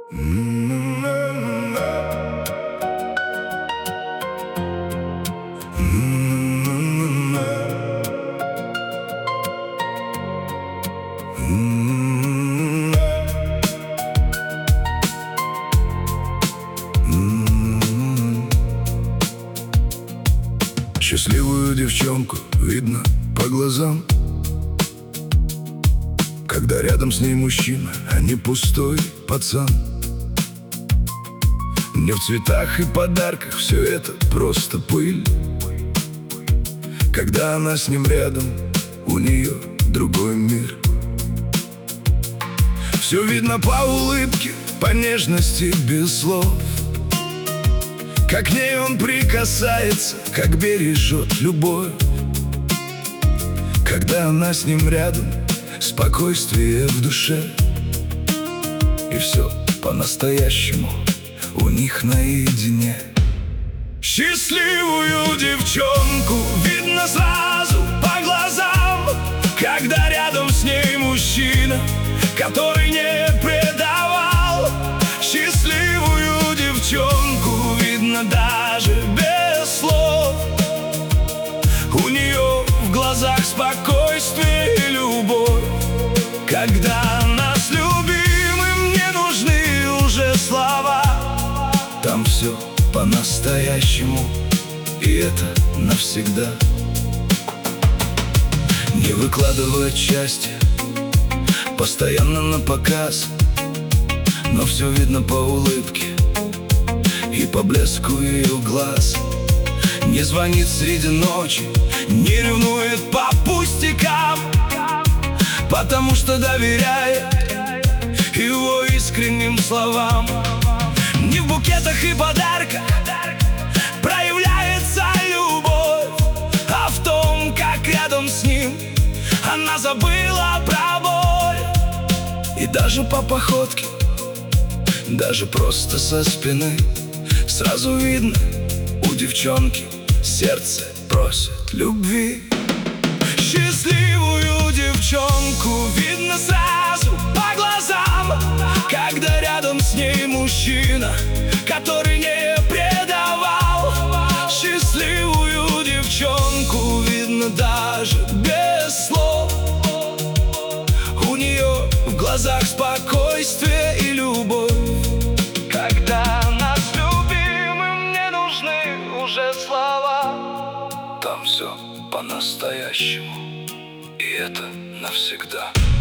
Счастливую девчонку видно по глазам, когда рядом с ней мужчина, а не пустой пацан. Не в цветах и подарках, все это просто пыль. Когда она с ним рядом, у нее другой мир. Все видно по улыбке, по нежности без слов, как к ней он прикасается, как бережет любовь. Когда она с ним рядом, спокойствие в душе. И все по-настоящему у них наедине. Счастливую девчонку видно сразу по глазам, когда рядом с ней мужчина, который не предавал. Счастливую девчонку видно даже без слов. У нее в глазах спокойствие и любовь. Когда она с любимым, не нужны уже слова. Там все по-настоящему, и это навсегда. Не выкладывать счастье постоянно на показ, но все видно по улыбке и по блеску ее глаз. Не звонит среди ночи, не ревнует по пустякам, потому что доверяет его искренним словам. Не в букетах и подарках проявляется любовь, а в том, как рядом с ним она забыла про боль. И даже по походке, даже просто со спины, сразу видно, у девчонки сердце просит любви. Счастливую девчонку видно сразу по глазам, когда рядом с ней мужчина, который не предавал. Счастливую девчонку видно даже без слов. У нее в глазах спокойствие и любовь. Когда она с любимым, не нужны уже слова. Там все по-настоящему, и это навсегда.